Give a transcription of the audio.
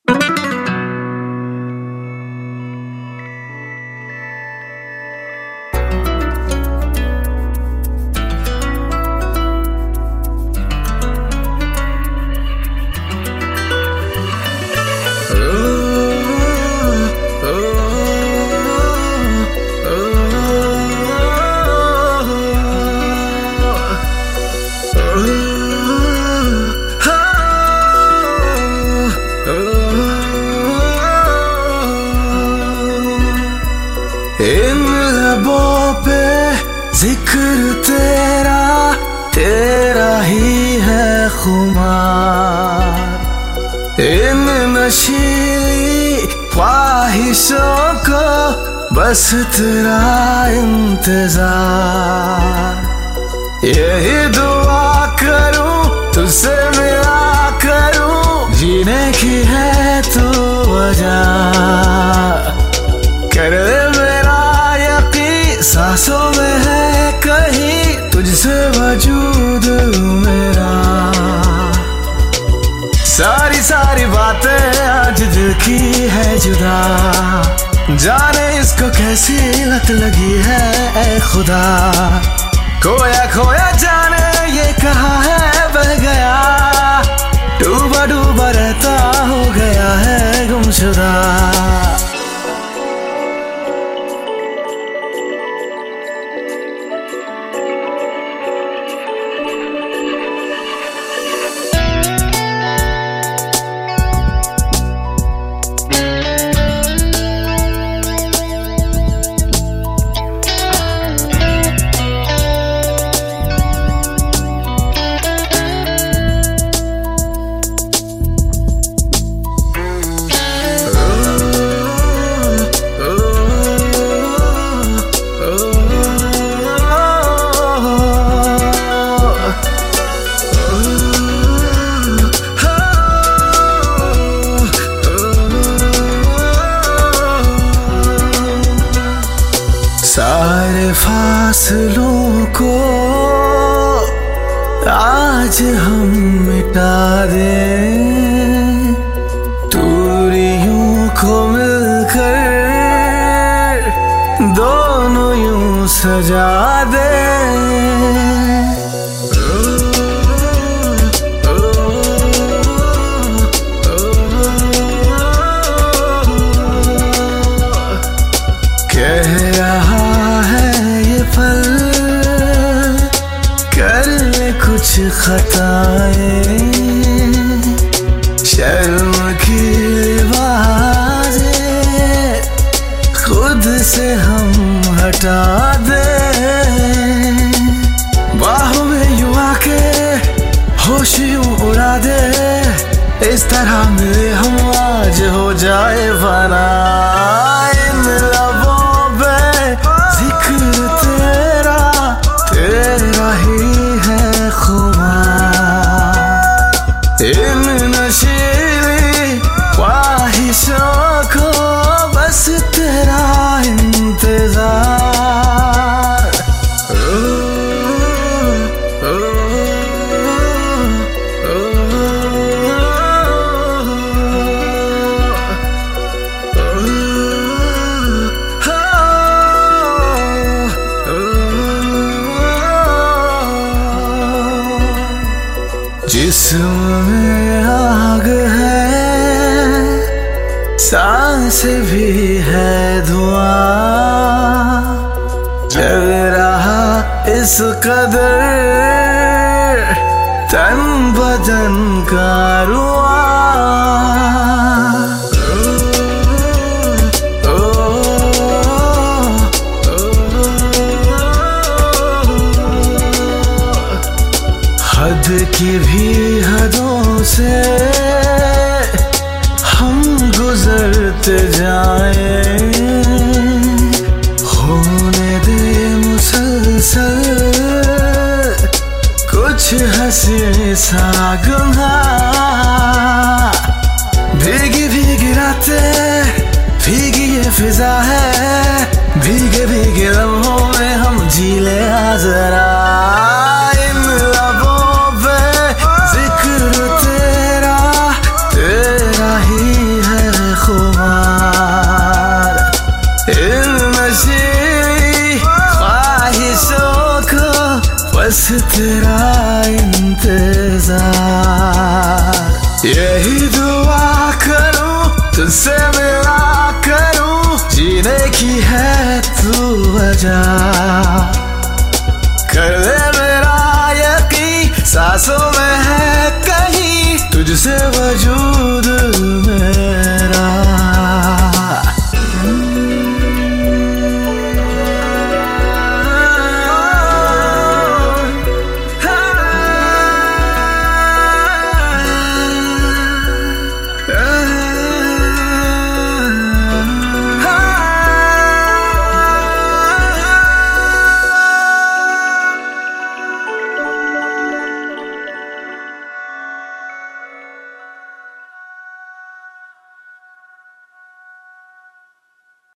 इन लबों पे जिक्र तेरा, तेरा ही है खुमार। इन नशीली ख्वाहिशों को बस तेरा इंतजार। यही दुआ करूं तुझसे मिला करूं, जीने की है तू वजह। कर मेरा यकीन सांसों में है कहीं तुझसे वजूद मेरा। सारी सारी बातें आज दिल की है जुदा, जाने इसको कैसी लत लगी है ऐ खुदा। खोया खोया जाने ये कहाँ है बह गया, डूबा डूबा रहता हो गया है गुमशुदा। सारे फासलों को आज हम मिटा दें, दूरियों को मिलकर दोनों यूं सजा दें। कह रहा है ये पल कर ले कुछ खताएं, शर्म की लिबासें खुद से हम हटा दें। बाहों में यूं आके होश यूं उड़ा दे, इस तरह मिले हम आज हो जाए फना। इन लबों जिक्र तेरा, तेरा ही है खुमार। इन नशीली ख्वाहिशों को बस तेरा इंतजार। जिस्म में आग है, सांस भी है धुआं, जल रहा इस कदर तन बदन का रुआं। हद की भी हदों से हम गुजरते जाएं, होने दे मुसलसल कुछ हंसी सा गुनाह। भीगी भीगी रातें, भीगी ये फिजा है, भीगे भीगे लम्हों में हम जी ले जरा। इन लबों पे जिक्र तेरा, तेरा ही यही दुआ करूं तुझसे मिला करूं, जीने की है तू वजह। कर दे मेरा यकीन, सांसों में है कहीं तुझसे वजूद